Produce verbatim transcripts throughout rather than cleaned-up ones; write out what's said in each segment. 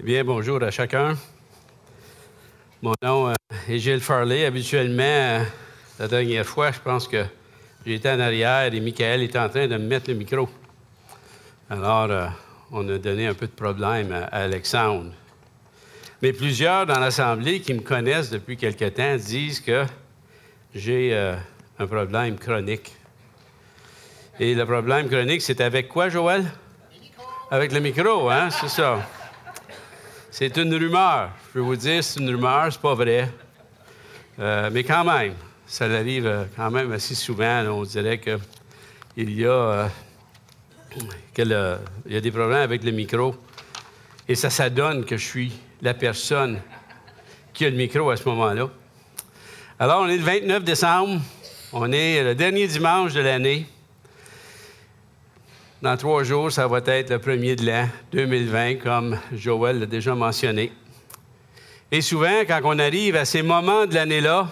Bien, bonjour à chacun. Mon nom euh, est Gilles Farley. Habituellement, euh, la dernière fois, je pense que j'étais en arrière et Michael était en train de me mettre le micro. Alors, euh, on a donné un peu de problème à, à Alexandre. Mais plusieurs dans l'Assemblée qui me connaissent depuis quelque temps disent que j'ai euh, un problème chronique. Et le problème chronique, c'est avec quoi, Joël? Avec le micro, hein? C'est ça. C'est une rumeur. Je peux vous dire, c'est une rumeur, c'est pas vrai. Euh, mais quand même, ça arrive quand même assez souvent. Là, on dirait qu'il y a, euh, que le, il y a des problèmes avec le micro. Et ça, ça donne que je suis la personne qui a le micro à ce moment-là. Alors, on est le vingt-neuf décembre. On est le dernier dimanche de l'année. Dans trois jours, ça va être le premier de l'an deux mille vingt, comme Joël l'a déjà mentionné. Et souvent, quand on arrive à ces moments de l'année-là,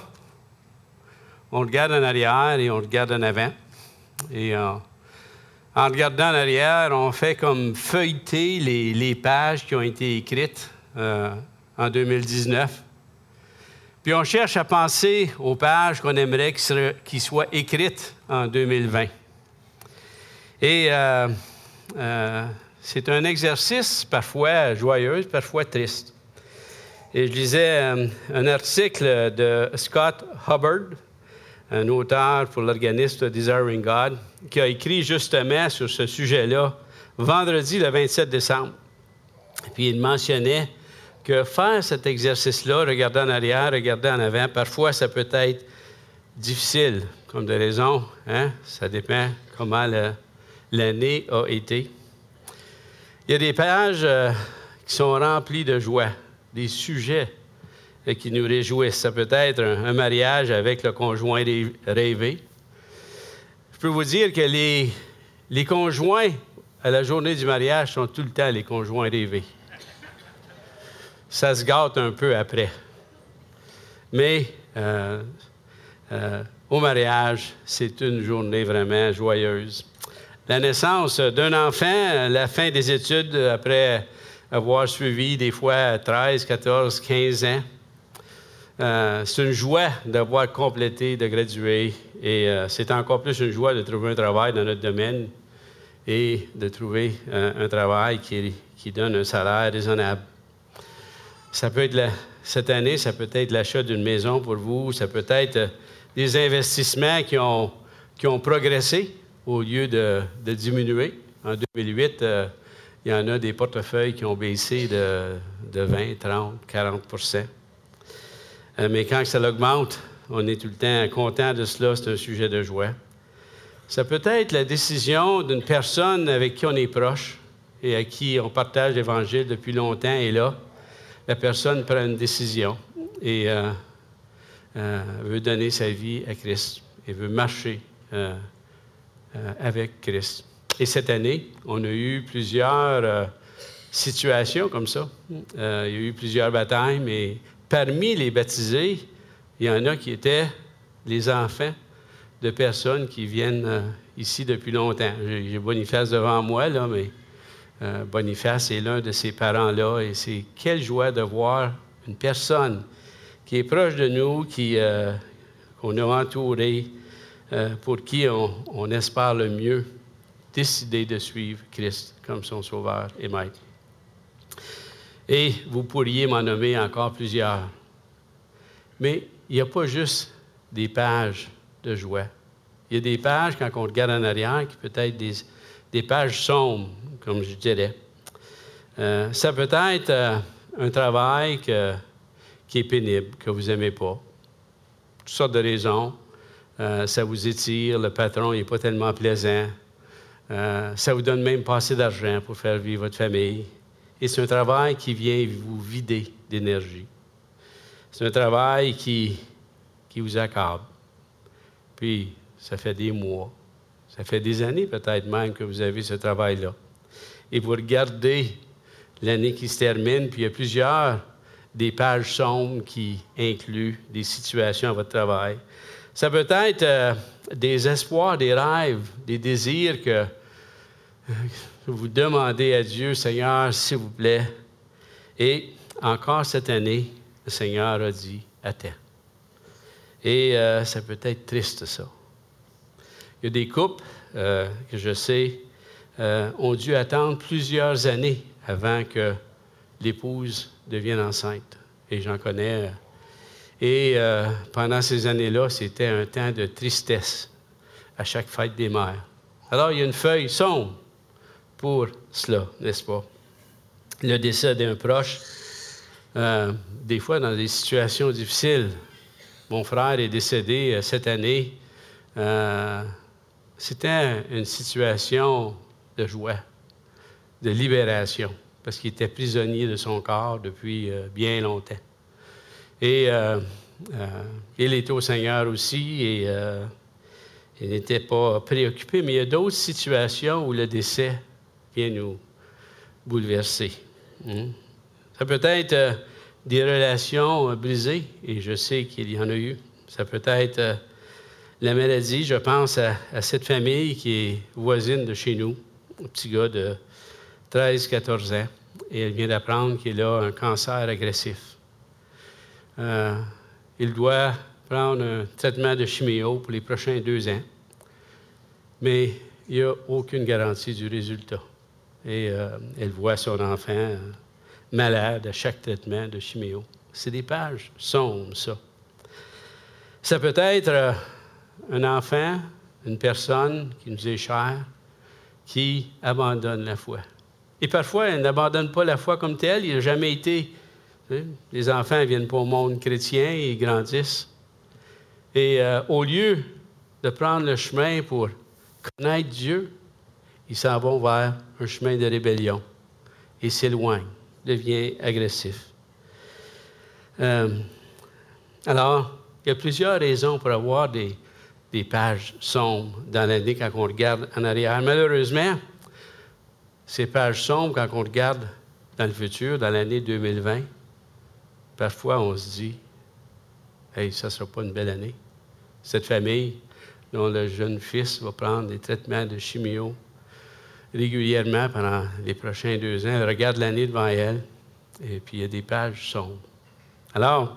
on regarde en arrière et on regarde en avant. Et euh, en regardant en arrière, on fait comme feuilleter les, les pages qui ont été écrites euh, en deux mille dix-neuf. Puis on cherche à penser aux pages qu'on aimerait qu'ils soient, qu'ils soient écrites en deux mille vingt. Et euh, euh, c'est un exercice parfois joyeux, parfois triste. Et je lisais euh, un article de Scott Hubbard, un auteur pour l'organisme Desiring God, qui a écrit justement sur ce sujet-là vendredi le vingt-sept décembre. Puis il mentionnait que faire cet exercice-là, regarder en arrière, regarder en avant, parfois ça peut être difficile, comme de raison, hein? Ça dépend comment le l'année a été. Il y a des pages euh, qui sont remplies de joie, des sujets euh, qui nous réjouissent. Ça peut être un, un mariage avec le conjoint rêvé. Je peux vous dire que les, les conjoints à la journée du mariage sont tout le temps les conjoints rêvés. Ça se gâte un peu après. Mais euh, euh, au mariage, c'est une journée vraiment joyeuse. La naissance d'un enfant, la fin des études après avoir suivi des fois treize, quatorze, quinze ans. Euh, c'est une joie d'avoir complété, de graduer. Et euh, c'est encore plus une joie de trouver un travail dans notre domaine et de trouver euh, un travail qui, qui donne un salaire raisonnable. Ça peut être, la, cette année, ça peut être l'achat d'une maison pour vous. Ça peut être euh, des investissements qui ont, qui ont progressé au lieu de, de diminuer. En deux mille huit, euh, il y en a des portefeuilles qui ont baissé de, de vingt, trente, quarante pour cent. Euh, mais quand ça augmente, on est tout le temps content de cela, c'est un sujet de joie. Ça peut être la décision d'une personne avec qui on est proche et à qui on partage l'Évangile depuis longtemps, et là, la personne prend une décision et euh, euh, veut donner sa vie à Christ et veut marcher euh, Euh, avec Christ. Et cette année, on a eu plusieurs euh, situations comme ça. Euh, il y a eu plusieurs baptêmes, mais parmi les baptisés, il y en a qui étaient les enfants de personnes qui viennent euh, ici depuis longtemps. J'ai, j'ai Boniface devant moi, là, mais euh, Boniface est l'un de ces parents-là, et c'est quelle joie de voir une personne qui est proche de nous, qui, euh, qu'on a entouré, Euh, pour qui on, on espère le mieux, décider de suivre Christ comme son Sauveur et Maître. Et vous pourriez m'en nommer encore plusieurs. Mais il n'y a pas juste des pages de joie. Il y a des pages, quand on regarde en arrière, qui peut être des, des pages sombres, comme je dirais. Euh, ça peut être euh, un travail que, qui est pénible, que vous n'aimez pas. Toutes sortes de raisons. Euh, ça vous étire, le patron n'est pas tellement plaisant. Euh, ça vous donne même pas assez d'argent pour faire vivre votre famille. Et c'est un travail qui vient vous vider d'énergie. C'est un travail qui, qui vous accable. Puis, ça fait des mois, ça fait des années peut-être même que vous avez ce travail-là. Et vous regardez l'année qui se termine, puis il y a plusieurs des pages sombres qui incluent des situations à votre travail. Ça peut être euh, des espoirs, des rêves, des désirs que euh, vous demandez à Dieu, Seigneur, s'il vous plaît, Et encore cette année, le Seigneur a dit « attends ». Et euh, ça peut être triste, ça. Il y a des couples euh, que je sais euh, ont dû attendre plusieurs années avant que l'épouse devienne enceinte. Et j'en connais. Et euh, pendant ces années-là, c'était un temps de tristesse à chaque fête des mères. Alors, il y a une feuille sombre pour cela, n'est-ce pas? Le décès d'un proche, euh, des fois dans des situations difficiles. Mon frère est décédé euh, cette année. Euh, c'était une situation de joie, de libération, parce qu'il était prisonnier de son corps depuis euh, bien longtemps. Et euh, euh, il était au Seigneur aussi, et euh, il n'était pas préoccupé, mais il y a d'autres situations où le décès vient nous bouleverser. Hum. Ça peut être euh, des relations euh, brisées, et je sais qu'il y en a eu. Ça peut être euh, la maladie. Je pense à, à cette famille qui est voisine de chez nous, un petit gars de treize quatorze ans, et elle vient d'apprendre qu'il a un cancer agressif. Euh, il doit prendre un traitement de chimio pour les prochains deux ans, mais il n'y a aucune garantie du résultat. Et euh, elle voit son enfant euh, malade à chaque traitement de chimio. C'est des pages sombres, ça. Ça peut être euh, un enfant, une personne qui nous est chère, qui abandonne la foi. Et parfois, elle n'abandonne pas la foi comme telle. Il n'a jamais été... Tu sais, les enfants ne viennent pas au monde chrétien, ils grandissent. Et euh, au lieu de prendre le chemin pour connaître Dieu, ils s'en vont vers un chemin de rébellion et s'éloignent, devient agressif. Euh, alors, il y a plusieurs raisons pour avoir des, des pages sombres dans l'année quand on regarde en arrière. Malheureusement, ces pages sombres, quand on regarde dans le futur, dans l'année deux mille vingt, parfois on se dit « Hey, ça ne sera pas une belle année. » Cette famille dont le jeune fils va prendre des traitements de chimio régulièrement pendant les prochains deux ans. Elle regarde l'année devant elle, et puis il y a des pages sombres. Alors,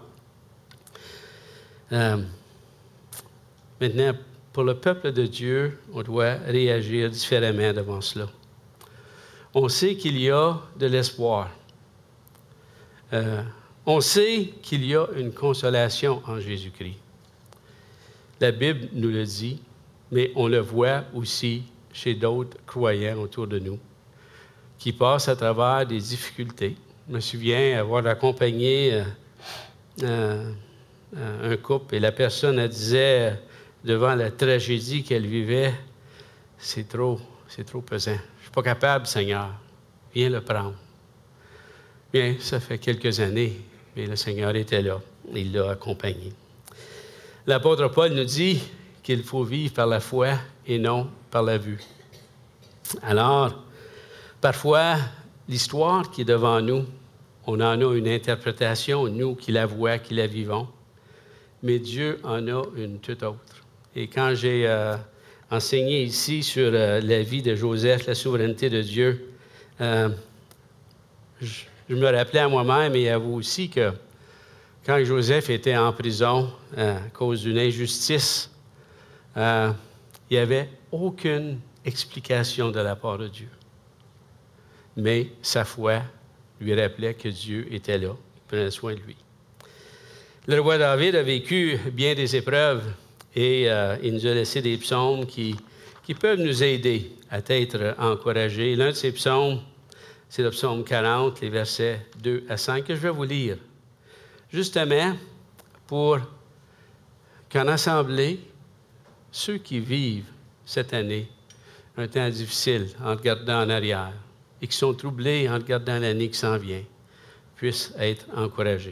euh, maintenant, pour le peuple de Dieu, on doit réagir différemment devant cela. On sait qu'il y a de l'espoir. Euh, on sait qu'il y a une consolation en Jésus-Christ. La Bible nous le dit, mais on le voit aussi chez d'autres croyants autour de nous, qui passent à travers des difficultés. Je me souviens avoir accompagné euh, euh, un couple, et la personne elle disait, euh, devant la tragédie qu'elle vivait, « C'est trop, c'est trop pesant. Je ne suis pas capable, Seigneur. Viens le prendre. » Bien, ça fait quelques années, mais le Seigneur était là. Il l'a accompagné. L'apôtre Paul nous dit qu'il faut vivre par la foi et non par la vue. Alors, parfois, l'histoire qui est devant nous, on en a une interprétation, nous qui la voyons, qui la vivons, mais Dieu en a une toute autre. Et quand j'ai euh, enseigné ici sur euh, la vie de Joseph, la souveraineté de Dieu, euh, je, je me rappelais à moi-même et à vous aussi que quand Joseph était en prison euh, à cause d'une injustice, euh, il n'y avait aucune explication de la part de Dieu. Mais sa foi lui rappelait que Dieu était là, il prenait soin de lui. Le roi David a vécu bien des épreuves et euh, il nous a laissé des psaumes qui, qui peuvent nous aider à être encouragés. L'un de ces psaumes, c'est le psaume quarante, les versets deux à cinq, que je vais vous lire. Justement, pour qu'en assemblée, ceux qui vivent cette année un temps difficile en regardant en arrière et qui sont troublés en regardant l'année qui s'en vient, puissent être encouragés.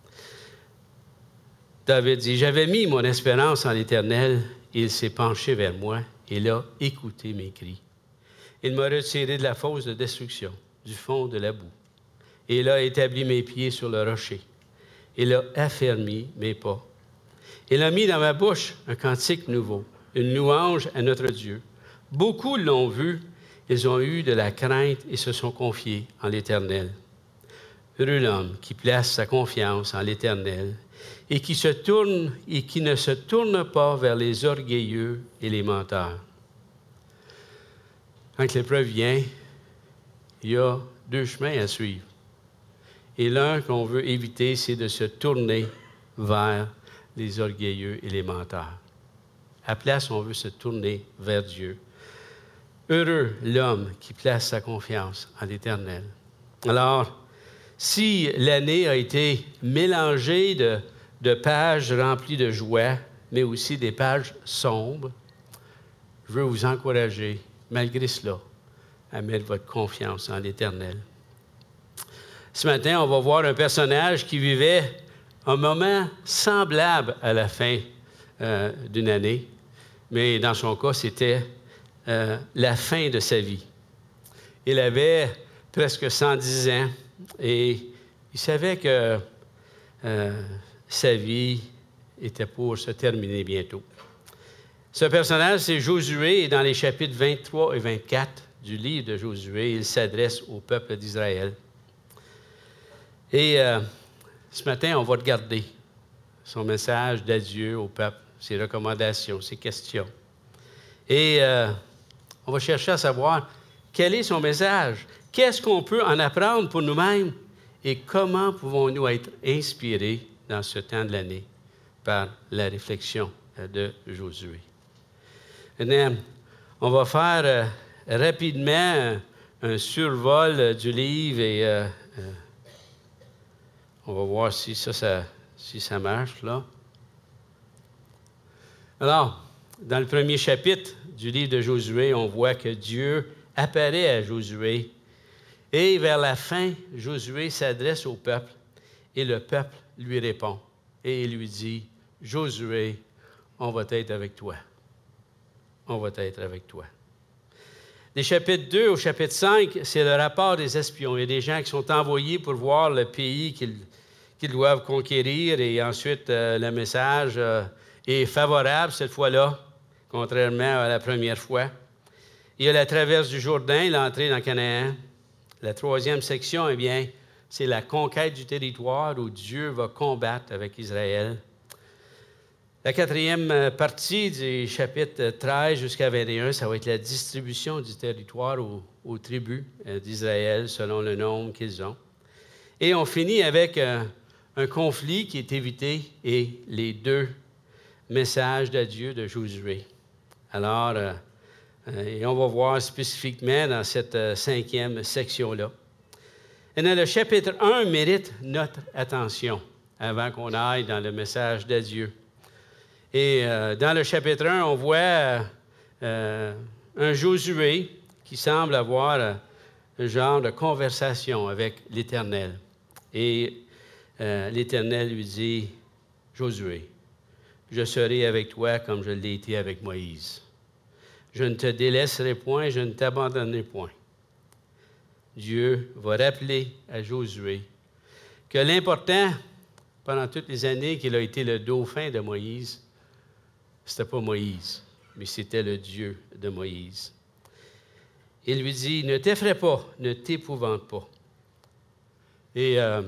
David dit, « J'avais mis mon espérance en l'Éternel, et il s'est penché vers moi, et il a écouté mes cris. Il m'a retiré de la fosse de destruction, du fond de la boue, et il a établi mes pieds sur le rocher. Il a affermi mes pas. Il a mis dans ma bouche un cantique nouveau, une louange à notre Dieu. Beaucoup l'ont vu, ils ont eu de la crainte et se sont confiés en l'Éternel. Heureux l'homme qui place sa confiance en l'Éternel et qui se tourne et qui ne se tourne pas vers les orgueilleux et les menteurs. Quand l'épreuve vient, il y a deux chemins à suivre. Et l'un qu'on veut éviter, c'est de se tourner vers les orgueilleux et les menteurs. À la place, on veut se tourner vers Dieu. Heureux l'homme qui place sa confiance en l'Éternel. Alors, si l'année a été mélangée de, de pages remplies de joie, mais aussi des pages sombres, je veux vous encourager, malgré cela, à mettre votre confiance en l'Éternel. Ce matin, on va voir un personnage qui vivait un moment semblable à la fin euh, d'une année, mais dans son cas, c'était euh, la fin de sa vie. Il avait presque cent dix ans et il savait que euh, sa vie était pour se terminer bientôt. Ce personnage, c'est Josué, et dans les chapitres vingt-trois et vingt-quatre du livre de Josué, il s'adresse au peuple d'Israël. Et euh, ce matin, on va regarder son message d'adieu au peuple, ses recommandations, ses questions. Et euh, on va chercher à savoir quel est son message, qu'est-ce qu'on peut en apprendre pour nous-mêmes et comment pouvons-nous être inspirés dans ce temps de l'année par la réflexion de Josué. Maintenant, on va faire euh, rapidement un survol du livre et euh, euh, on va voir si ça, ça, si ça marche, là. Alors, dans le premier chapitre du livre de Josué, on voit que Dieu apparaît à Josué. Et vers la fin, Josué s'adresse au peuple et le peuple lui répond. Et il lui dit, « Josué, on va être avec toi. On va être avec toi. » Des chapitres deux au chapitre cinq, c'est le rapport des espions. Il y a des gens qui sont envoyés pour voir le pays qu'ils, qu'ils doivent conquérir et ensuite euh, le message euh, est favorable cette fois-là, contrairement à la première fois. Il y a la traverse du Jourdain, l'entrée dans Canaan. La troisième section, eh bien, c'est la conquête du territoire où Dieu va combattre avec Israël. La quatrième partie du chapitre treize jusqu'à vingt et un, ça va être la distribution du territoire aux, aux tribus d'Israël selon le nombre qu'ils ont. Et on finit avec un, un conflit qui est évité et les deux messages d'adieu de Josué. Alors, euh, et on va voir spécifiquement dans cette euh, cinquième section-là. Et dans le chapitre un mérite notre attention avant qu'on aille dans le message d'adieu. Et euh, dans le chapitre un, on voit euh, un Josué qui semble avoir euh, un genre de conversation avec l'Éternel. Et euh, l'Éternel lui dit, « Josué, je serai avec toi comme je l'ai été avec Moïse. Je ne te délaisserai point, je ne t'abandonnerai point. » Dieu va rappeler à Josué que l'important, pendant toutes les années qu'il a été le dauphin de Moïse, ce n'était pas Moïse, mais c'était le Dieu de Moïse. Il lui dit, « Ne t'effraie pas, ne t'épouvante pas. » Et euh,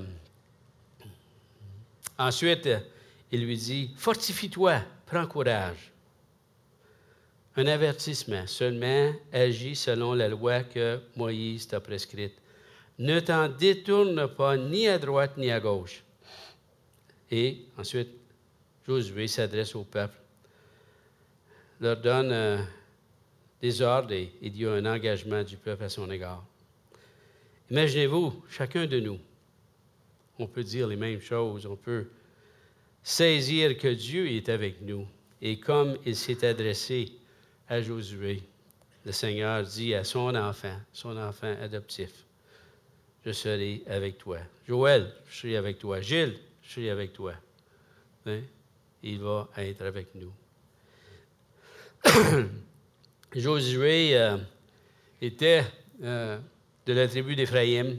ensuite, il lui dit, « Fortifie-toi, prends courage. » Un avertissement, seulement agis selon la loi que Moïse t'a prescrite. Ne t'en détourne pas ni à droite ni à gauche. Et ensuite, Josué s'adresse au peuple, leur donne euh, des ordres et il y a un engagement du peuple à son égard. Imaginez-vous, chacun de nous, on peut dire les mêmes choses, on peut saisir que Dieu est avec nous. Et comme il s'est adressé à Josué, le Seigneur dit à son enfant, son enfant adoptif, « Je serai avec toi. Joël, je serai avec toi. Gilles, je serai avec toi. Hein? » Il va être avec nous. Josué euh, était euh, de la tribu d'Éphraïm.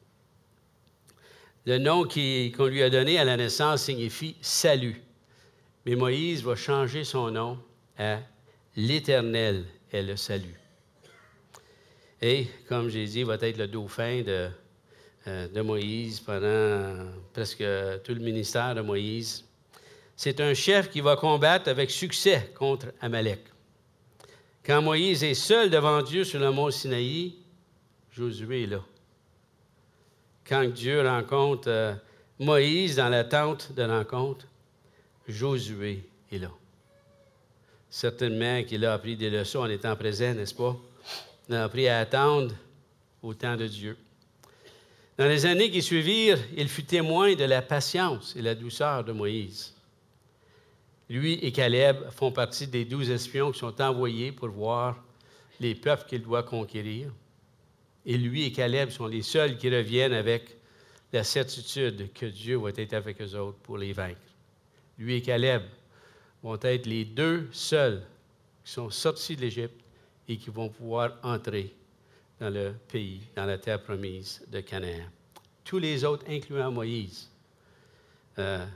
Le nom qui, qu'on lui a donné à la naissance signifie « salut ». Mais Moïse va changer son nom à « l'Éternel est le salut ». Et, comme j'ai dit, il va être le dauphin de, euh, de Moïse pendant presque tout le ministère de Moïse. C'est un chef qui va combattre avec succès contre Amalek. Quand Moïse est seul devant Dieu sur le mont Sinaï, Josué est là. Quand Dieu rencontre euh, Moïse dans la tente de rencontre, Josué est là. Certainement qu'il a appris des leçons en étant présent, n'est-ce pas? Il a appris à attendre au temps de Dieu. Dans les années qui suivirent, il fut témoin de la patience et la douceur de Moïse. Lui et Caleb font partie des douze espions qui sont envoyés pour voir les peuples qu'il doit conquérir. Et lui et Caleb sont les seuls qui reviennent avec la certitude que Dieu va être avec eux autres pour les vaincre. Lui et Caleb vont être les deux seuls qui sont sortis de l'Égypte et qui vont pouvoir entrer dans le pays, dans la terre promise de Canaan. Tous les autres, incluant Moïse, euh,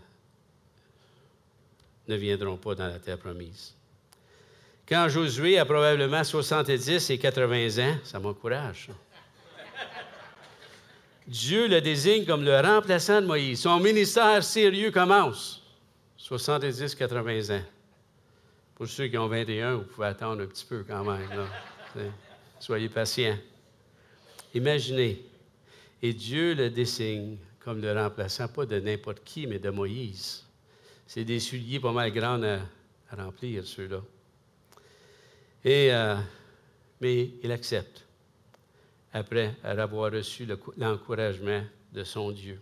ne viendront pas dans la terre promise. Quand Josué a probablement soixante-dix et quatre-vingts ans, ça m'encourage, ça. Dieu le désigne comme le remplaçant de Moïse. Son ministère sérieux commence. soixante-dix à quatre-vingts ans. Pour ceux qui ont vingt et un, vous pouvez attendre un petit peu quand même. Là. Soyez patients. Imaginez. Et Dieu le désigne comme le remplaçant, pas de n'importe qui, mais de Moïse. C'est des souliers pas mal grands à, à remplir, ceux-là. Et, euh, mais il accepte, après avoir reçu le, l'encouragement de son Dieu.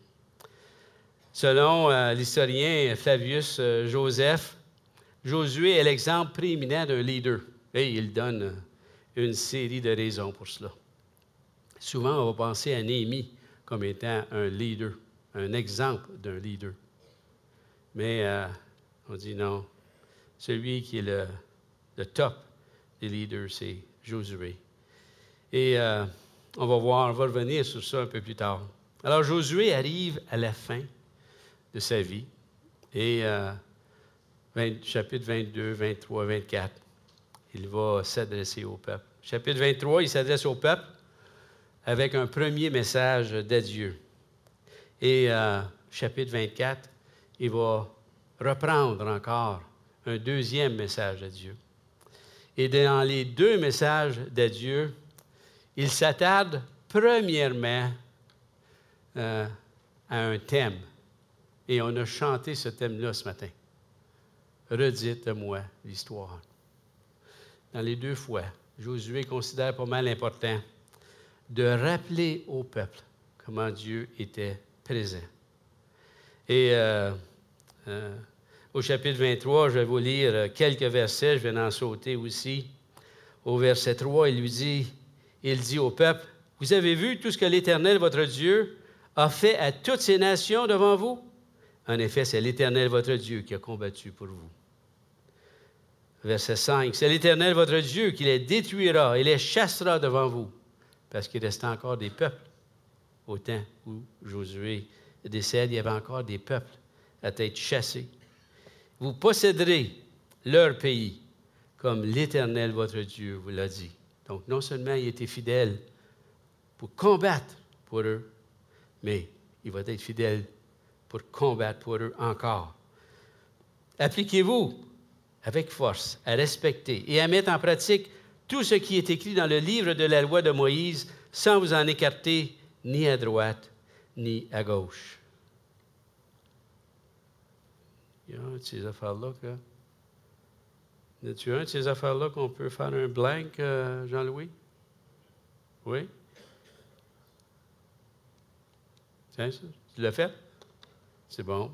Selon euh, l'historien Flavius euh, Joseph, Josué est l'exemple prééminent d'un leader. Et il donne euh, une série de raisons pour cela. Souvent, on va penser à Néhémie comme étant un leader, un exemple d'un leader. Mais euh, on dit non, celui qui est le, le top des leaders, c'est Josué. Et euh, on va voir, on va revenir sur ça un peu plus tard. Alors, Josué arrive à la fin de sa vie. Et euh, vingt, chapitre vingt-deux, vingt-trois, vingt-quatre, il va s'adresser au peuple. Chapitre vingt-trois, il s'adresse au peuple avec un premier message d'adieu. Et euh, chapitre vingt-quatre, il va reprendre encore un deuxième message d'adieu. Et dans les deux messages d'adieu, il s'attarde premièrement euh, à un thème. Et on a chanté ce thème-là ce matin. Redites-moi l'histoire. Dans les deux fois, Josué considère pas mal important de rappeler au peuple comment Dieu était présent. Et euh, euh, au chapitre vingt-trois, je vais vous lire quelques versets, je vais en sauter aussi. Au verset trois, il lui dit, il dit au peuple, « Vous avez vu tout ce que l'Éternel, votre Dieu, a fait à toutes ces nations devant vous? En effet, c'est l'Éternel, votre Dieu, qui a combattu pour vous. » Verset cinq, « C'est l'Éternel, votre Dieu, qui les détruira et les chassera devant vous. » Parce qu'il restait encore des peuples. Au temps où Josué décède, il y avait encore des peuples à être chassés. « Vous posséderez leur pays, comme l'Éternel, votre Dieu, vous l'a dit. » Donc, non seulement il était fidèle pour combattre pour eux, mais il va être fidèle pour combattre pour eux encore. Appliquez-vous avec force à respecter et à mettre en pratique tout ce qui est écrit dans le livre de la loi de Moïse, sans vous en écarter ni à droite ni à gauche. Il y a un de ces affaires-là que... As-tu un de ces affaires-là qu'on peut faire un blank, euh, Jean-Louis? Oui? Tiens, ça, tu l'as fait? C'est bon.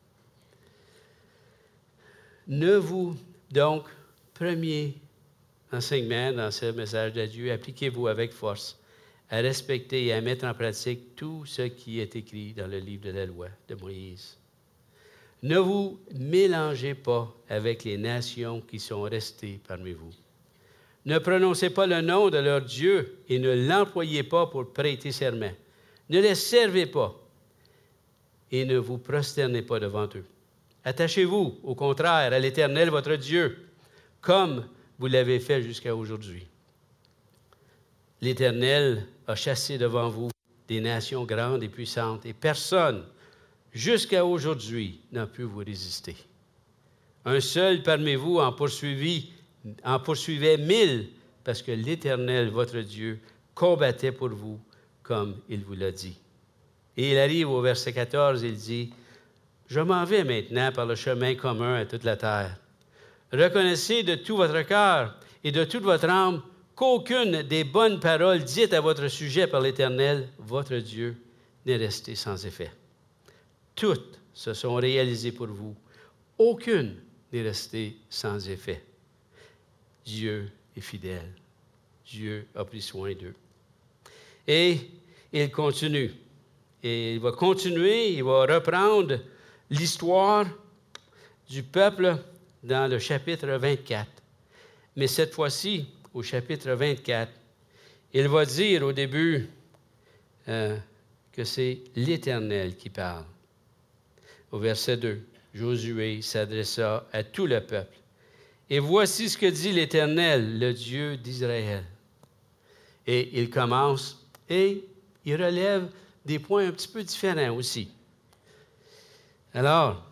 Ne vous, donc, premier enseignement dans ce message de Dieu, appliquez-vous avec force à respecter et à mettre en pratique tout ce qui est écrit dans le livre de la loi de Moïse. Ne vous mélangez pas avec les nations qui sont restées parmi vous. Ne prononcez pas le nom de leur Dieu et ne l'employez pas pour prêter serment. Ne les servez pas et ne vous prosternez pas devant eux. Attachez-vous, au contraire, à l'Éternel, votre Dieu, comme vous l'avez fait jusqu'à aujourd'hui. L'Éternel a chassé devant vous des nations grandes et puissantes, et personne, jusqu'à aujourd'hui, n'a pu vous résister. Un seul parmi vous en, poursuivit, en poursuivait mille, parce que l'Éternel, votre Dieu, combattait pour vous, comme il vous l'a dit. Et il arrive au verset quatorze, il dit, « Je m'en vais maintenant par le chemin commun à toute la terre. Reconnaissez de tout votre cœur et de toute votre âme qu'aucune des bonnes paroles dites à votre sujet par l'Éternel, votre Dieu, n'est restée sans effet. Toutes se sont réalisées pour vous. Aucune n'est restée sans effet. Dieu est fidèle. Dieu a pris soin d'eux. » Et il continue. Et il va continuer, il va reprendre l'histoire du peuple dans le chapitre vingt-quatre. Mais cette fois-ci, au chapitre vingt-quatre, il va dire au début euh, que c'est l'Éternel qui parle. Au verset deux, Josué s'adressa à tout le peuple. Et voici ce que dit l'Éternel, le Dieu d'Israël. Et il commence et il relève des points un petit peu différents aussi. Alors,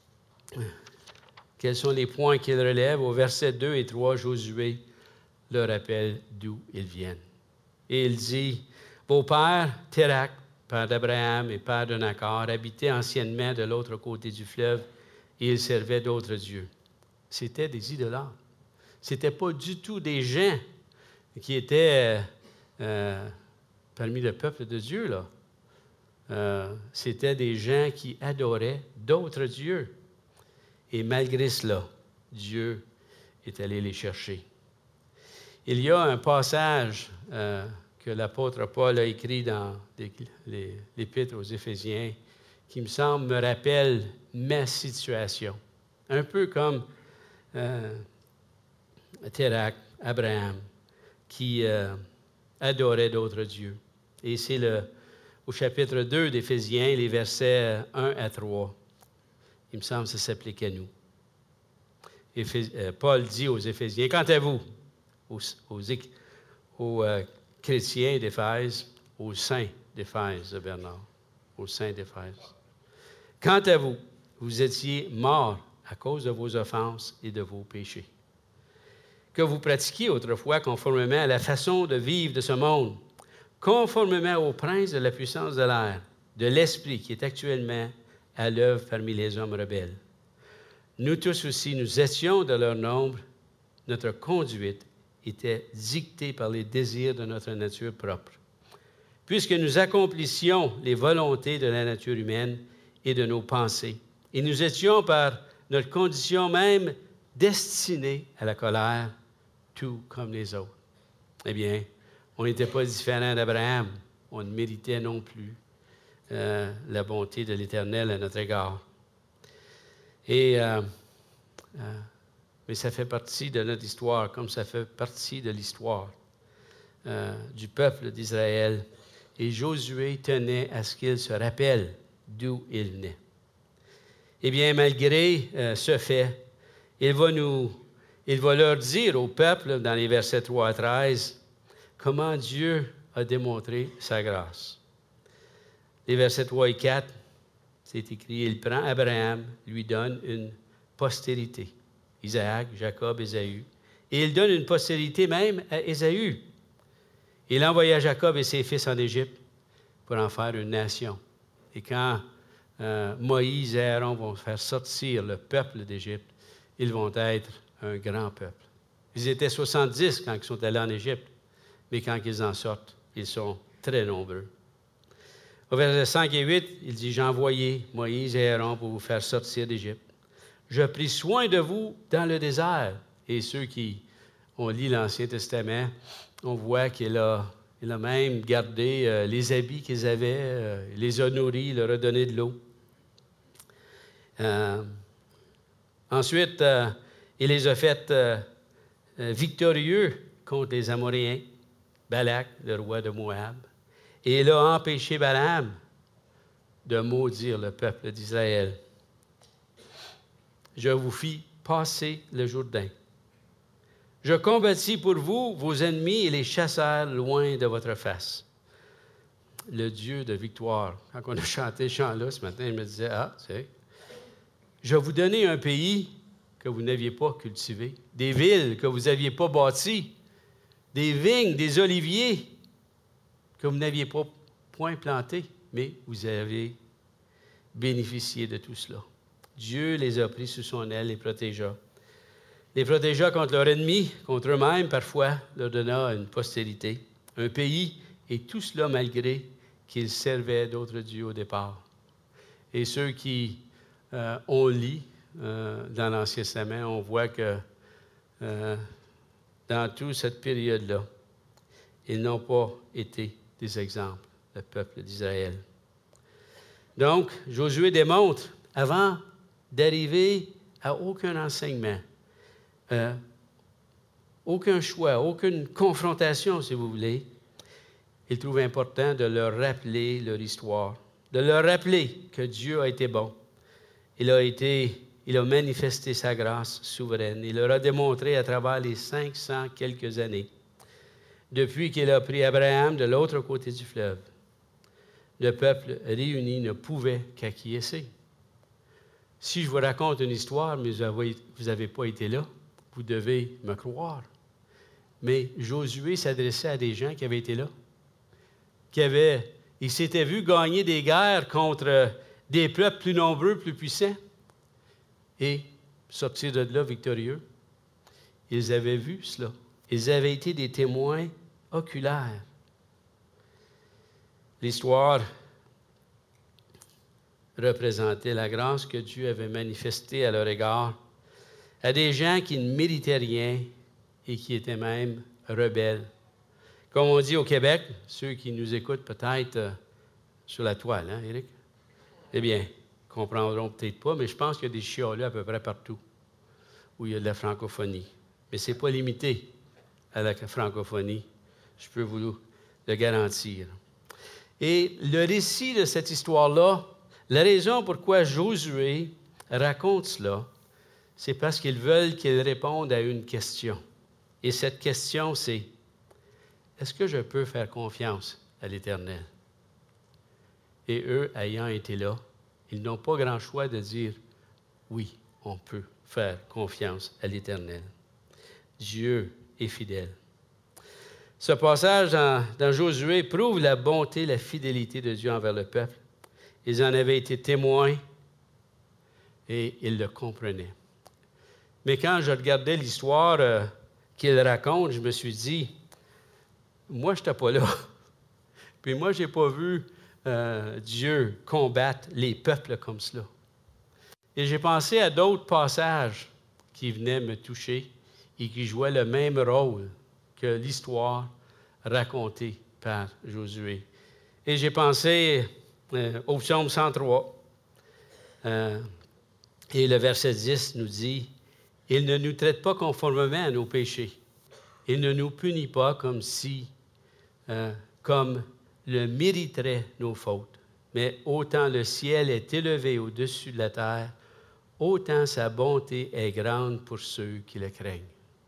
quels sont les points qu'il relève? Au verset deux et trois, Josué leur rappelle d'où ils viennent. Et il dit, « Vos pères, Térak, père d'Abraham et père de Nachor, habitaient anciennement de l'autre côté du fleuve et ils servaient d'autres dieux. » C'était des idolâtres. Ce n'étaient pas du tout des gens qui étaient euh, parmi le peuple de Dieu, là. Euh, c'était des gens qui adoraient d'autres dieux. Et malgré cela, Dieu est allé les chercher. Il y a un passage euh, que l'apôtre Paul a écrit dans l'Épître aux Éphésiens qui, me semble, me rappelle ma situation. Un peu comme euh, Térak, Abraham, qui euh, adorait d'autres dieux. Et c'est le au chapitre deux d'Éphésiens, les versets un à trois. Il me semble que ça s'applique à nous. Éphés, euh, Paul dit aux Éphésiens, « Quant à vous, aux, aux, aux euh, chrétiens d'Éphèse, aux saints d'Éphèse, Bernard, aux saints d'Éphèse, quant à vous, vous étiez morts à cause de vos offenses et de vos péchés, que vous pratiquiez autrefois conformément à la façon de vivre de ce monde, conformément au prince de la puissance de l'air, de l'esprit qui est actuellement à l'œuvre parmi les hommes rebelles. Nous tous aussi, nous étions de leur nombre, notre conduite était dictée par les désirs de notre nature propre, puisque nous accomplissions les volontés de la nature humaine et de nos pensées, et nous étions par notre condition même destinés à la colère, tout comme les autres. Eh bien, on n'était pas différent d'Abraham. On ne méritait non plus euh, la bonté de l'Éternel à notre égard. Et, euh, euh, mais ça fait partie de notre histoire, comme ça fait partie de l'histoire euh, du peuple d'Israël. Et Josué tenait à ce qu'il se rappelle d'où il venait. Eh bien, malgré euh, ce fait, il va, nous, il va leur dire au peuple, dans les versets trois à treize, comment Dieu a démontré sa grâce. Les versets trois et quatre, c'est écrit, « Il prend Abraham, lui donne une postérité. » Isaac, Jacob, Ésaü. Et il donne une postérité même à Ésaü. Il envoya Jacob et ses fils en Égypte pour en faire une nation. Et quand euh, Moïse et Aaron vont faire sortir le peuple d'Égypte, ils vont être un grand peuple. Ils étaient soixante-dix quand ils sont allés en Égypte. Mais quand ils en sortent, ils sont très nombreux. Au verset cinq et huit, il dit, « J'ai envoyé Moïse et Aaron pour vous faire sortir d'Égypte. Je pris soin de vous dans le désert. » Et ceux qui ont lu l'Ancien Testament, on voit qu'il a, il a même gardé euh, les habits qu'ils avaient, euh, les a nourris, leur a donné de l'eau. Euh, ensuite, euh, il les a fait euh, euh, victorieux contre les Amoréens. Balak, le roi de Moab, et il a empêché Balaam de maudire le peuple d'Israël. Je vous fis passer le Jourdain. Je combattis pour vous vos ennemis et les chassèrent loin de votre face. le Dieu de victoire. Quand on a chanté ce chant-là ce matin, il me disait, ah, c'est, je vais vous donner un pays que vous n'aviez pas cultivé, des villes que vous n'aviez pas bâties, des vignes, des oliviers que vous n'aviez pas point plantés, mais vous avez bénéficié de tout cela. Dieu les a pris sous son aile, les protégea. Les protégea contre leurs ennemis, contre eux-mêmes, parfois leur donna une postérité, un pays, et tout cela malgré qu'ils servaient d'autres dieux au départ. Et ceux qui euh, on lit euh, dans l'Ancien Testament, on voit que euh, dans toute cette période-là, ils n'ont pas été des exemples, le peuple d'Israël. Donc, Josué démontre, avant d'arriver à aucun enseignement, euh, aucun choix, aucune confrontation, si vous voulez, il trouve important de leur rappeler leur histoire, de leur rappeler que Dieu a été bon. Il a été, il a manifesté sa grâce souveraine. Il leur a démontré à travers les cinq cents quelques années, depuis qu'il a pris Abraham de l'autre côté du fleuve. Le peuple réuni ne pouvait qu'acquiescer. Si je vous raconte une histoire, mais vous n'avez pas été là, vous devez me croire. Mais Josué s'adressait à des gens qui avaient été là, qui avaient, ils s'étaient vus gagner des guerres contre des peuples plus nombreux, plus puissants, et sortir de là victorieux. Ils avaient vu cela. Ils avaient été des témoins oculaires. L'histoire représentait la grâce que Dieu avait manifestée à leur égard à des gens qui ne méritaient rien et qui étaient même rebelles. Comme on dit au Québec, ceux qui nous écoutent peut-être euh, sur la toile, hein, Éric? Eh bien, ils ne comprendront peut-être pas, mais je pense qu'il y a des chiolets à peu près partout où il y a de la francophonie. Mais ce n'est pas limité à la francophonie, je peux vous le garantir. Et le récit de cette histoire-là, la raison pourquoi Josué raconte cela, c'est parce qu'ils veulent qu'ils répondent à une question. Et cette question, c'est, est-ce que je peux faire confiance à l'Éternel? Et eux, ayant été là, ils n'ont pas grand choix de dire, oui, on peut faire confiance à l'Éternel. Dieu est fidèle. Ce passage dans, dans Josué prouve la bonté, la fidélité de Dieu envers le peuple. Ils en avaient été témoins et ils le comprenaient. Mais quand je regardais l'histoire euh, qu'il raconte, je me suis dit, moi, je n'étais pas là. Puis moi, je n'ai pas vu euh, Dieu combattre les peuples comme cela. Et j'ai pensé à d'autres passages qui venaient me toucher et qui jouaient le même rôle que l'histoire racontée par Josué. Et j'ai pensé euh, au psaume cent trois. Euh, et le verset dix nous dit, « Il ne nous traite pas conformément à nos péchés. Il ne nous punit pas comme si, euh, comme le mériteraient nos fautes. Mais autant le ciel est élevé au-dessus de la terre, autant sa bonté est grande pour ceux qui le craignent.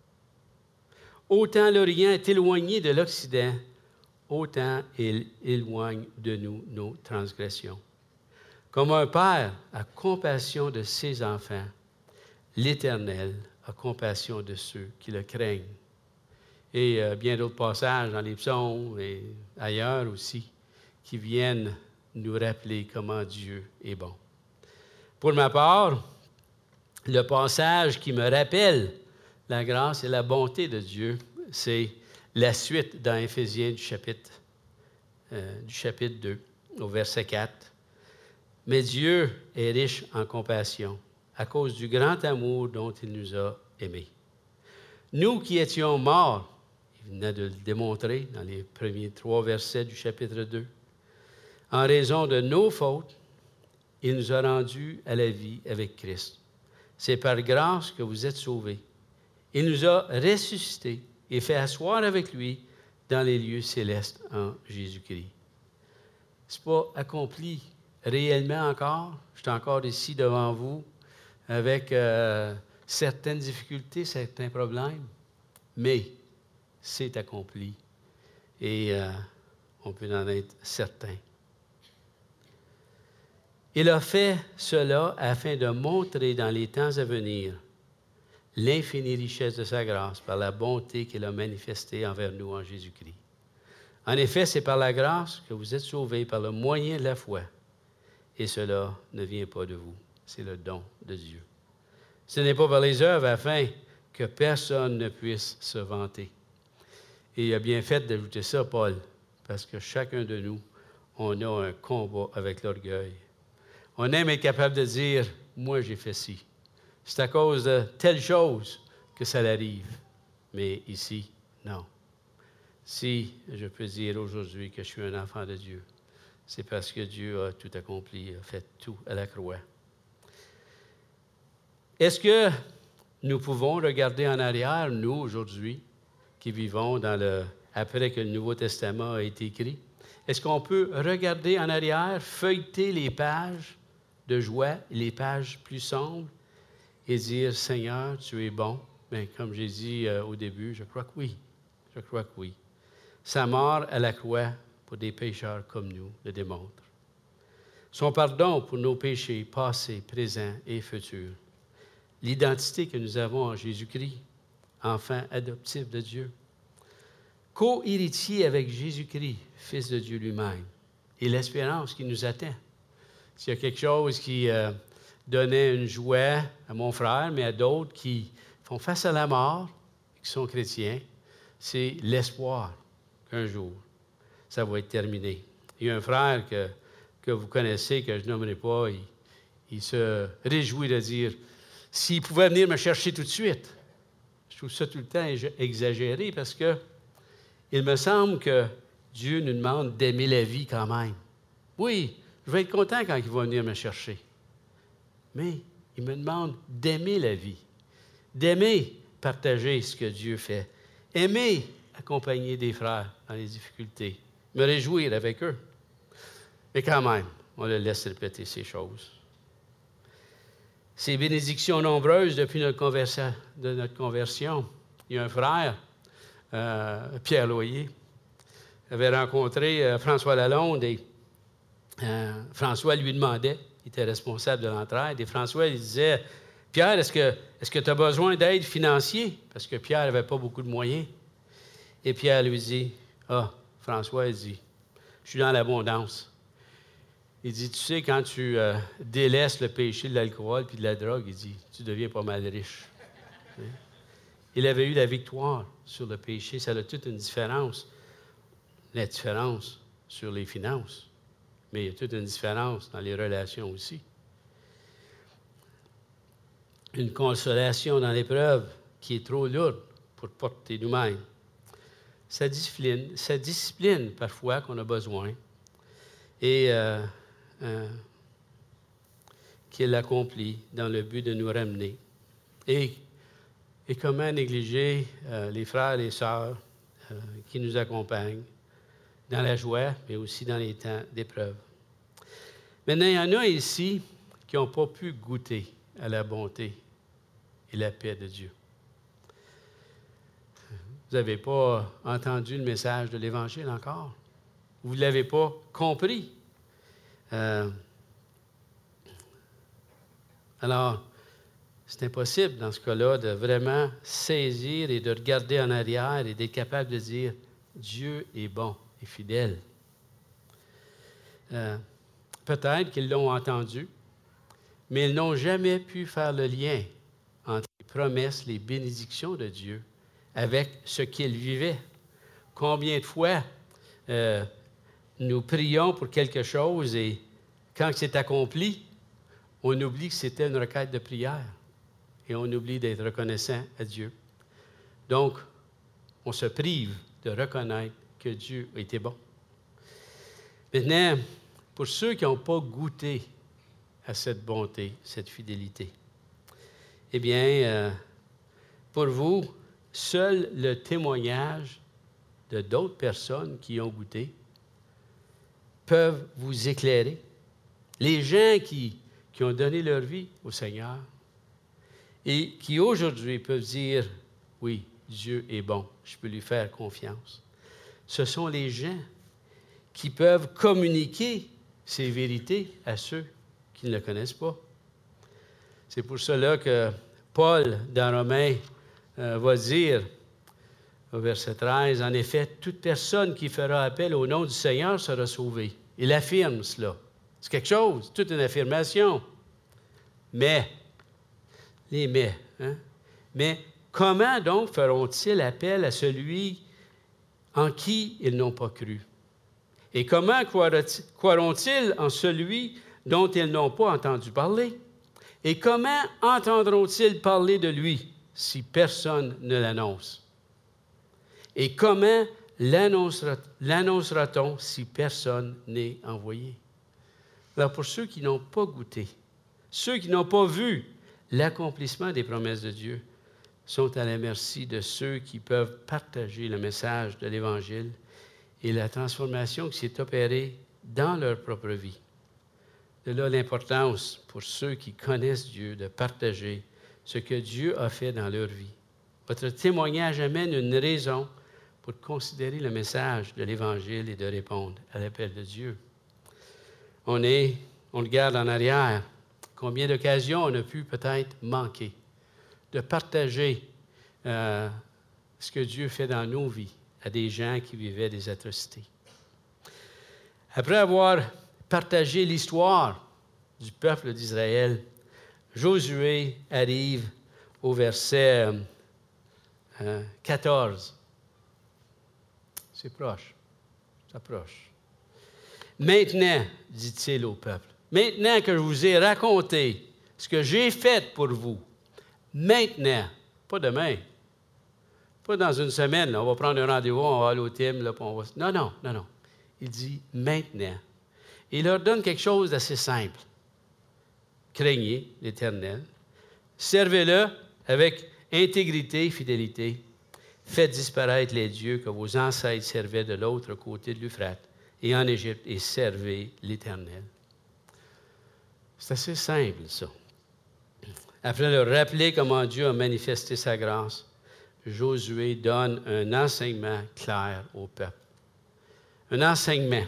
Autant l'Orient est éloigné de l'Occident, autant il éloigne de nous nos transgressions. Comme un père a compassion de ses enfants, l'Éternel a compassion de ceux qui le craignent. » Et euh, bien d'autres passages dans les psaumes et ailleurs aussi qui viennent nous rappeler comment Dieu est bon. Pour ma part, le passage qui me rappelle la grâce et la bonté de Dieu, c'est la suite dans Éphésiens du chapitre, euh, du chapitre deux, au verset quatre. « Mais Dieu est riche en compassion, à cause du grand amour dont il nous a aimés. Nous qui étions morts, il venait de le démontrer dans les premiers trois versets du chapitre deux, en raison de nos fautes, il nous a rendus à la vie avec Christ. C'est par grâce que vous êtes sauvés. Il nous a ressuscités et fait asseoir avec lui dans les lieux célestes en Jésus-Christ. » Ce n'est pas accompli réellement encore. Je suis encore ici devant vous avec euh, certaines difficultés, certains problèmes, mais c'est accompli. Et euh, on peut en être certain. Il a fait cela afin de montrer dans les temps à venir l'infinie richesse de sa grâce par la bonté qu'il a manifestée envers nous en Jésus-Christ. En effet, c'est par la grâce que vous êtes sauvés par le moyen de la foi. Et cela ne vient pas de vous, c'est le don de Dieu. Ce n'est pas par les œuvres afin que personne ne puisse se vanter. Et il a bien fait d'ajouter ça, Paul, parce que chacun de nous, on a un combat avec l'orgueil. On aime être capable de dire, moi j'ai fait ci. C'est à cause de telle chose que ça arrive. Mais ici, non. Si je peux dire aujourd'hui que je suis un enfant de Dieu, c'est parce que Dieu a tout accompli, a fait tout à la croix. Est-ce que nous pouvons regarder en arrière, nous, aujourd'hui, qui vivons dans le, après que le Nouveau Testament a été écrit? Est-ce qu'on peut regarder en arrière, feuilleter les pages de joie, les pages plus sombres, et dire, Seigneur, tu es bon? Bien, comme j'ai dit euh, au début, je crois que oui. Je crois que oui. Sa mort à la croix pour des pécheurs comme nous le démontre. Son pardon pour nos péchés passés, présents et futurs. L'identité que nous avons en Jésus-Christ, enfant adoptif de Dieu. Co-héritier avec Jésus-Christ, Fils de Dieu lui-même. Et l'espérance qui nous attend. S'il y a quelque chose qui euh, donnait une joie à mon frère, mais à d'autres qui font face à la mort, qui sont chrétiens, c'est l'espoir qu'un jour, ça va être terminé. Il y a un frère que, que vous connaissez, que je nommerai pas, il, il se réjouit de dire, s'il pouvait venir me chercher tout de suite. Je trouve ça tout le temps exagéré parce que il me semble que Dieu nous demande d'aimer la vie quand même. Oui, je vais être content quand il va venir me chercher. Mais il me demande d'aimer la vie, d'aimer partager ce que Dieu fait, aimer accompagner des frères dans les difficultés, me réjouir avec eux. Mais quand même, on le laisse répéter ces choses. Ces bénédictions nombreuses depuis notre, conversa, de notre conversion. Il y a un frère, euh, Pierre Loyer, avait rencontré euh, François Lalonde et euh, François lui demandait, il était responsable de l'entraide, et François lui disait, Pierre, est-ce que est-ce que tu as besoin d'aide financière? Parce que Pierre n'avait pas beaucoup de moyens. Et Pierre lui dit, ah, François, il dit, je suis dans l'abondance. Il dit, tu sais, quand tu euh, délaisses le péché de l'alcool puis de la drogue, il dit, tu deviens pas mal riche. Il avait eu la victoire sur le péché. Ça a toute une différence. La différence sur les finances. Mais il y a toute une différence dans les relations aussi. Une consolation dans l'épreuve qui est trop lourde pour porter nous-mêmes. Sa discipline, sa discipline parfois qu'on a besoin. Et euh, euh, qu'il accomplit dans le but de nous ramener. Et, et comment négliger euh, les frères et les sœurs euh, qui nous accompagnent dans la joie, mais aussi dans les temps d'épreuve. Maintenant, il y en a ici qui n'ont pas pu goûter à la bonté et la paix de Dieu. Vous n'avez pas entendu le message de l'Évangile encore. Vous ne l'avez pas compris. Euh, alors, c'est impossible dans ce cas-là de vraiment saisir et de regarder en arrière et d'être capable de dire Dieu est bon et fidèle. Euh, peut-être qu'ils l'ont entendu, mais ils n'ont jamais pu faire le lien entre les promesses, les bénédictions de Dieu avec ce qu'ils vivaient. Combien de fois euh, nous prions pour quelque chose et quand c'est accompli, on oublie que c'était une requête de prière et on oublie d'être reconnaissant à Dieu. Donc, on se prive de reconnaître que Dieu a été bon. Maintenant, pour ceux qui n'ont pas goûté à cette bonté, cette fidélité, eh bien, euh, pour vous, seul le témoignage de d'autres personnes qui ont goûté peuvent vous éclairer. Les gens qui, qui ont donné leur vie au Seigneur et qui aujourd'hui peuvent dire, oui, Dieu est bon, je peux lui faire confiance. Ce sont les gens qui peuvent communiquer ces vérités à ceux qui ne le connaissent pas. C'est pour cela que Paul, dans Romains, euh, va dire, au verset treize, « En effet, toute personne qui fera appel au nom du Seigneur sera sauvée. » Il affirme cela. C'est quelque chose, toute une affirmation. Mais, les mais, hein? Mais comment donc feront-ils appel à celui en qui ils n'ont pas cru? Et comment croiront-ils en celui dont ils n'ont pas entendu parler? Et comment entendront-ils parler de lui si personne ne l'annonce? Et comment l'annoncera, l'annoncera-t-on si personne n'est envoyé? Alors, pour ceux qui n'ont pas goûté, ceux qui n'ont pas vu l'accomplissement des promesses de Dieu, sont à la merci de ceux qui peuvent partager le message de l'Évangile et la transformation qui s'est opérée dans leur propre vie. De là l'importance pour ceux qui connaissent Dieu de partager ce que Dieu a fait dans leur vie. Votre témoignage amène une raison pour considérer le message de l'Évangile et de répondre à l'appel de Dieu. On est, on regarde en arrière, combien d'occasions on a pu peut-être manquer de partager euh, ce que Dieu fait dans nos vies à des gens qui vivaient des atrocités. Après avoir partagé l'histoire du peuple d'Israël, Josué arrive au verset euh, quatorze. C'est proche, ça approche. Maintenant, dit-il au peuple, maintenant que je vous ai raconté ce que j'ai fait pour vous, maintenant, pas demain, pas dans une semaine, là, on va prendre un rendez-vous, on va aller au thème, là, puis on va... Non, non, non, non. Il dit maintenant. Il leur donne quelque chose d'assez simple. Craignez l'Éternel, servez-le avec intégrité et fidélité. Faites disparaître les dieux que vos ancêtres servaient de l'autre côté de l'Euphrate et en Égypte, et servez l'Éternel. C'est assez simple, ça. Après leur rappeler comment Dieu a manifesté sa grâce, Josué donne un enseignement clair au peuple. Un enseignement.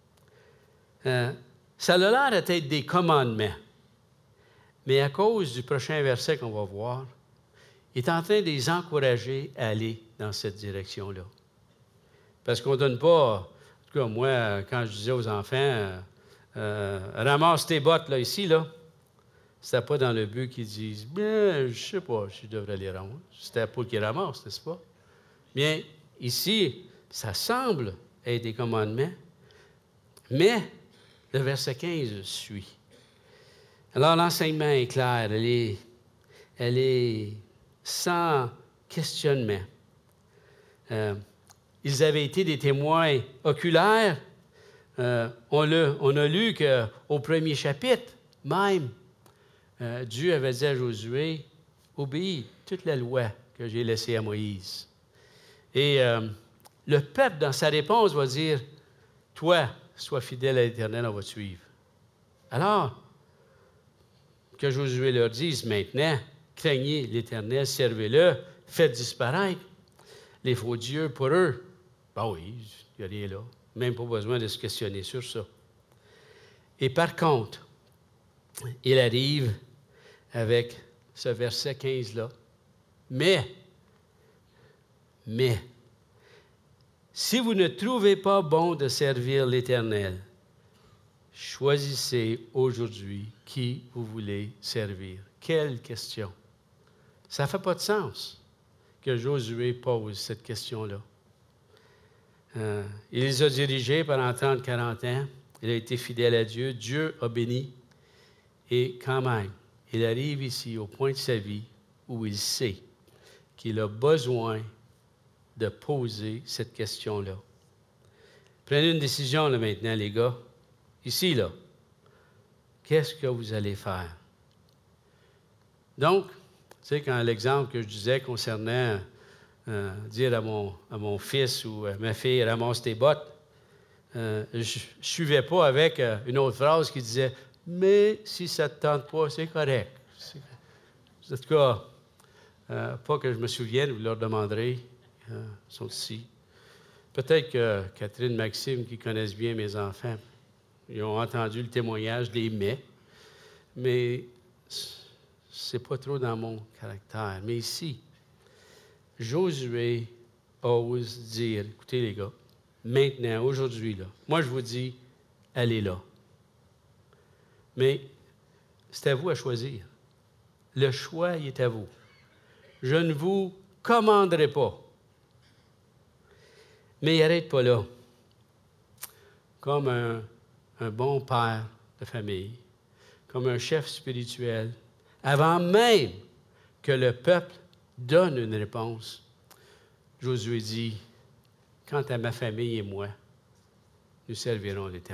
Euh, ça a l'air d'être des commandements, mais à cause du prochain verset qu'on va voir, il est en train de les encourager à aller dans cette direction-là. Parce qu'on ne donne pas, en tout cas moi, quand je disais aux enfants, euh, euh, ramasse tes bottes là, ici, là, c'était pas dans le but qu'ils disent, bien, je sais pas si je devrais les ramasser. C'était pour qu'ils ramassent, n'est-ce pas? Bien, ici, ça semble être des commandements, mais le verset quinze suit. Alors, l'enseignement est clair, elle est, elle est sans questionnement. Euh, ils avaient été des témoins oculaires. Euh, on, l'a, on a lu qu'au premier chapitre, même, euh, Dieu avait dit à Josué, « Obéis toute la loi que j'ai laissée à Moïse. » Et euh, le peuple, dans sa réponse, va dire, « Toi, sois fidèle à l'Éternel, on va te suivre. » Alors, que Josué leur dise maintenant, craignez l'Éternel, servez-le, faites disparaître les faux dieux pour eux. Ben oui, il n'y a rien là. Même pas besoin de se questionner sur ça. Et par contre, il arrive avec ce verset quinze-là. Mais, mais, si vous ne trouvez pas bon de servir l'Éternel, choisissez aujourd'hui qui vous voulez servir. Quelle question! Ça ne fait pas de sens que Josué pose cette question-là. Euh, il les a dirigés pendant trente à quarante ans. Il a été fidèle à Dieu. Dieu a béni. Et quand même, il arrive ici au point de sa vie où il sait qu'il a besoin de poser cette question-là. Prenez une décision là, maintenant, les gars. Ici, là. Qu'est-ce que vous allez faire? Donc, tu sais, quand l'exemple que je disais concernant euh, dire à mon, à mon fils ou à ma fille, ramasse tes bottes, euh, je ne suivais pas avec euh, une autre phrase qui disait, mais si ça ne te tente pas, c'est correct. C'est... En tout cas, euh, pas que je me souvienne, vous leur demanderez, euh, ils sont ici. Peut-être que Catherine, Maxime, qui connaissent bien mes enfants, ils ont entendu le témoignage des mais, mais c'est pas trop dans mon caractère. Mais ici, Josué ose dire, écoutez les gars, maintenant, aujourd'hui, là, moi je vous dis, allez là. Mais c'est à vous à choisir. Le choix, il est à vous. Je ne vous commanderai pas. Mais il n'arrête pas là. Comme un, un bon père de famille, comme un chef spirituel, avant même que le peuple donne une réponse, Josué dit, « Quant à ma famille et moi, nous servirons l'Éternel. »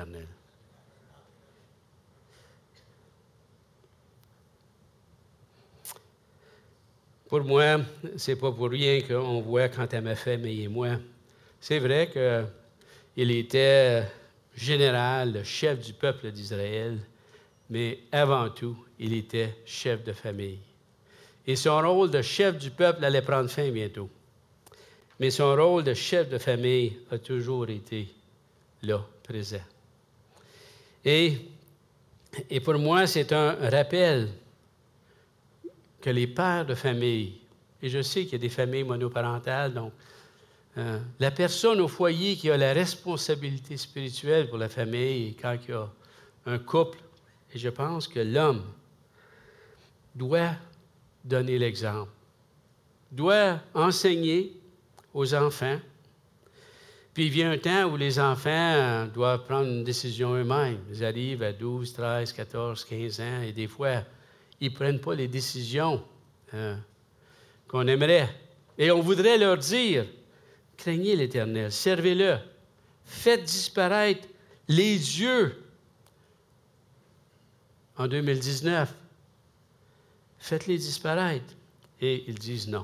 Pour moi, ce n'est pas pour rien qu'on voit quant à ma famille et moi. C'est vrai qu'il était général, le chef du peuple d'Israël, mais avant tout, il était chef de famille. Et son rôle de chef du peuple allait prendre fin bientôt. Mais son rôle de chef de famille a toujours été là, présent. Et, et pour moi, c'est un rappel que les pères de famille, et je sais qu'il y a des familles monoparentales, donc euh, la personne au foyer qui a la responsabilité spirituelle pour la famille, quand il y a un couple, et je pense que l'homme doit donner l'exemple, doit enseigner aux enfants, puis il vient un temps où les enfants doivent prendre une décision eux-mêmes. Ils arrivent à douze, treize, quatorze, quinze ans, et des fois, ils ne prennent pas les décisions euh, qu'on aimerait. Et on voudrait leur dire, craignez l'Éternel, servez-le, faites disparaître les dieux. En deux mille dix-neuf, faites-les disparaître. Et ils disent non.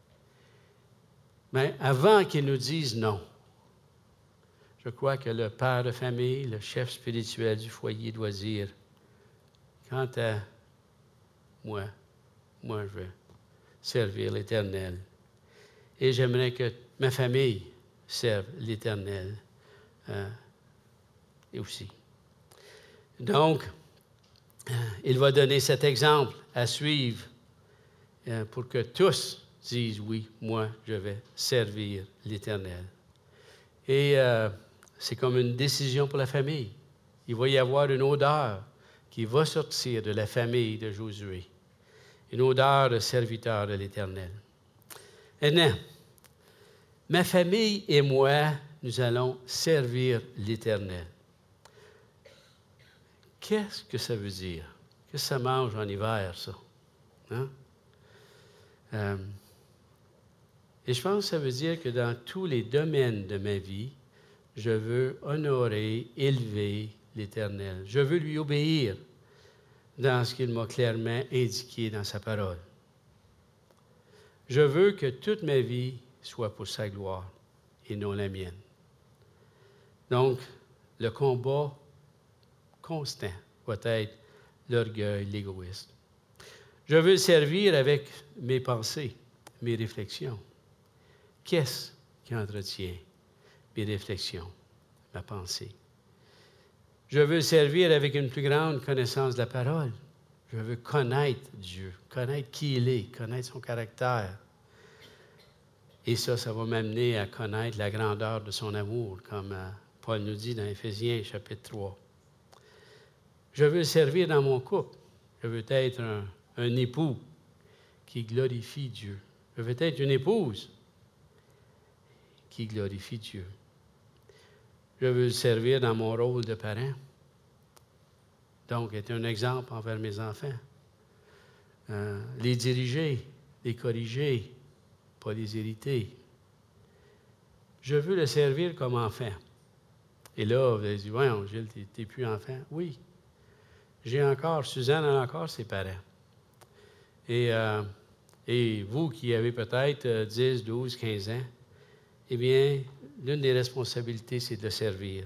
Mais avant qu'ils nous disent non, je crois que le père de famille, le chef spirituel du foyer doit dire, quant à moi, moi je veux servir l'Éternel. Et j'aimerais que ma famille serve l'Éternel euh, et aussi. Donc, euh, il va donner cet exemple à suivre euh, pour que tous disent, oui, moi je vais servir l'Éternel. Et euh, c'est comme une décision pour la famille. Il va y avoir une odeur qui va sortir de la famille de Josué. Une odeur de serviteur de l'Éternel. Maintenant, ma famille et moi, nous allons servir l'Éternel. Qu'est-ce que ça veut dire? Qu'est-ce que ça mange en hiver, ça? Hein? Euh, et je pense que ça veut dire que dans tous les domaines de ma vie, je veux honorer, élever l'Éternel. Je veux lui obéir dans ce qu'il m'a clairement indiqué dans sa parole. Je veux que toute ma vie soit pour sa gloire et non la mienne. Donc, le combat constant doit être l'orgueil, l'égoïsme. Je veux le servir avec mes pensées, mes réflexions. Qu'est-ce qui entretient mes réflexions, ma pensée? Je veux le servir avec une plus grande connaissance de la parole. Je veux connaître Dieu, connaître qui il est, connaître son caractère. Et ça, ça va m'amener à connaître la grandeur de son amour, comme Paul nous dit dans Éphésiens, chapitre trois. Je veux le servir dans mon couple. Je veux être un, un époux qui glorifie Dieu. Je veux être une épouse qui glorifie Dieu. Je veux le servir dans mon rôle de parent. Donc, être un exemple envers mes enfants. Euh, les diriger, les corriger, pas les irriter. Je veux le servir comme enfant. Et là, vous allez dire, voyons, Gilles, tu n'es plus enfant. Oui. J'ai encore, Suzanne a encore ses parents. Et, euh, et vous qui avez peut-être dix, douze, quinze ans, eh bien, l'une des responsabilités, c'est de le servir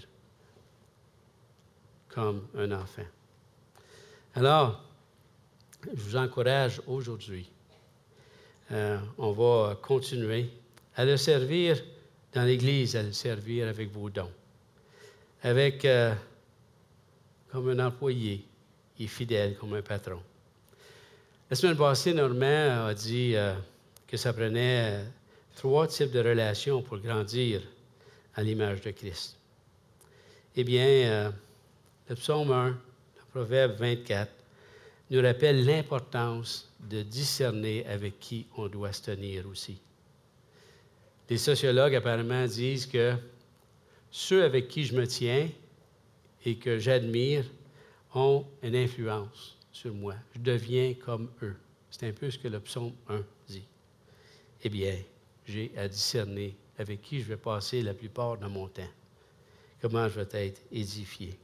comme un enfant. Alors, je vous encourage aujourd'hui, euh, on va continuer à le servir dans l'Église à le servir avec vos dons. Avec, euh, comme un employé, et fidèle comme un patron. La semaine passée, Normand a dit euh, que ça prenait euh, trois types de relations pour grandir à l'image de Christ. Eh bien, euh, le psaume un, le proverbe vingt-quatre, nous rappelle l'importance de discerner avec qui on doit se tenir aussi. Les sociologues apparemment disent que ceux avec qui je me tiens et que j'admire ont une influence sur moi. Je deviens comme eux. C'est un peu ce que le psaume un dit. Eh bien, j'ai à discerner avec qui je vais passer la plupart de mon temps. Comment je vais être édifié.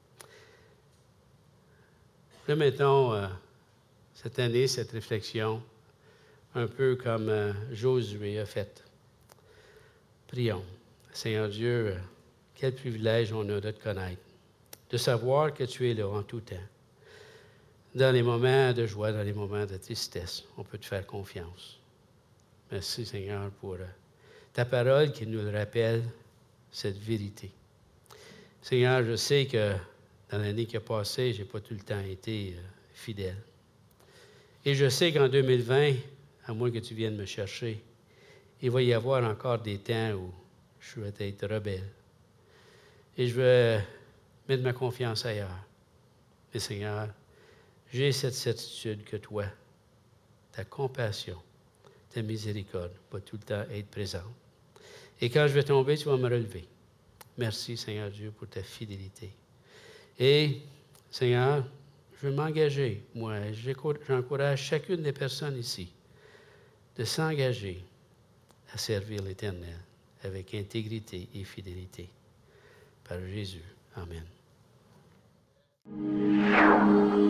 Remettons euh, cette année, cette réflexion, un peu comme euh, Josué a fait. Prions. Seigneur Dieu, euh, quel privilège on a de te connaître, de savoir que tu es là en tout temps. Dans les moments de joie, dans les moments de tristesse, on peut te faire confiance. Merci Seigneur pour euh, ta parole qui nous le rappelle, cette vérité. Seigneur, je sais que dans l'année qui a passé, je n'ai pas tout le temps été euh, fidèle. Et je sais qu'en deux mille vingt, à moins que tu viennes me chercher, il va y avoir encore des temps où je vais être rebelle. Et je vais mettre ma confiance ailleurs. Mais Seigneur, j'ai cette certitude que toi, ta compassion, ta miséricorde va tout le temps être présente. Et quand je vais tomber, tu vas me relever. Merci, Seigneur Dieu, pour ta fidélité. Et, Seigneur, je veux m'engager, moi, j'encourage chacune des personnes ici de s'engager à servir l'Éternel avec intégrité et fidélité. Par Jésus. Amen.